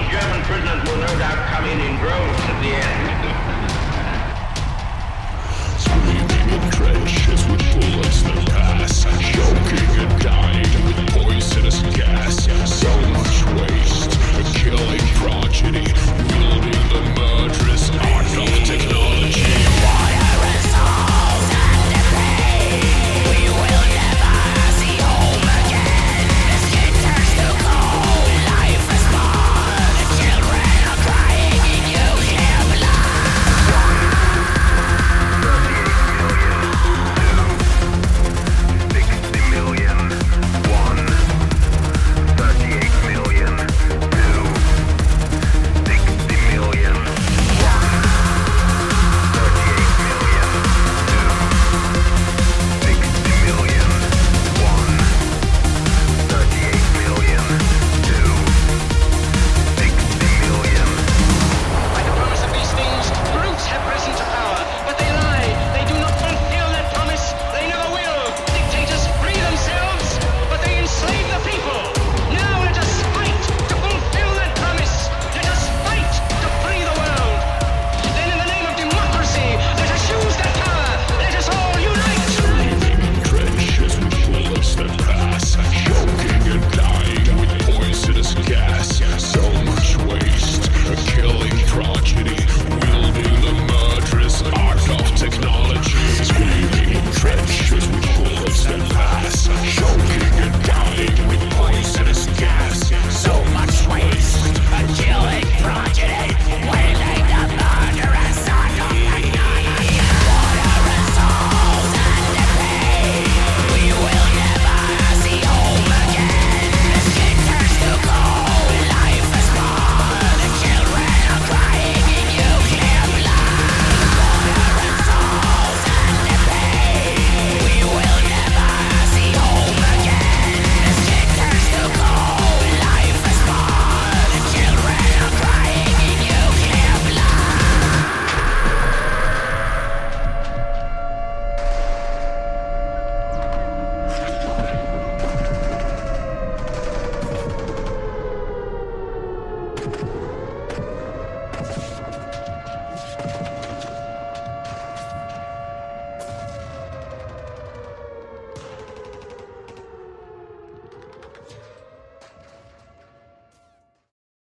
German prisoners will no doubt come in droves at the end. Screaming in trenches with bullets that pass, choking and dying with poisonous gas. So much waste, a killing progeny, wielding the murderous art of technology. Water and souls and the pain. We will never see home again. The skin turns to cold, life is born. The children are crying in nuclear blood. 60 million. 38 million. 2. 60 million. 38 million. 2. 60 million. 38 million. 2. 60 million. By the promise of these things, brutes have risen to power, but they lie. They do not fulfill that promise. They never will. Dictators free themselves, but they enslave the people. Now let us fight to fulfill that promise. Let us fight to free the world. Then in the name of democracy, let us use that power. Let us all unite. Screaming in trenches with bullets that pass, choking and dying with poisonous gas. So much waste, a killing progeny, wielding the murderous art of technology. Screaming in trenches with bullets that pass, choking and dying with poisonous gas. So much waste, A killing progeny, wielding the murderous art of technology. Water and souls and the pain. We will never see home again. The skin turns to cold, life is born. The children are crying in nuclear blood. Water and souls and the pain. We will never see home again. The skin turns to cold, life is born. The children are crying in nuclear blood.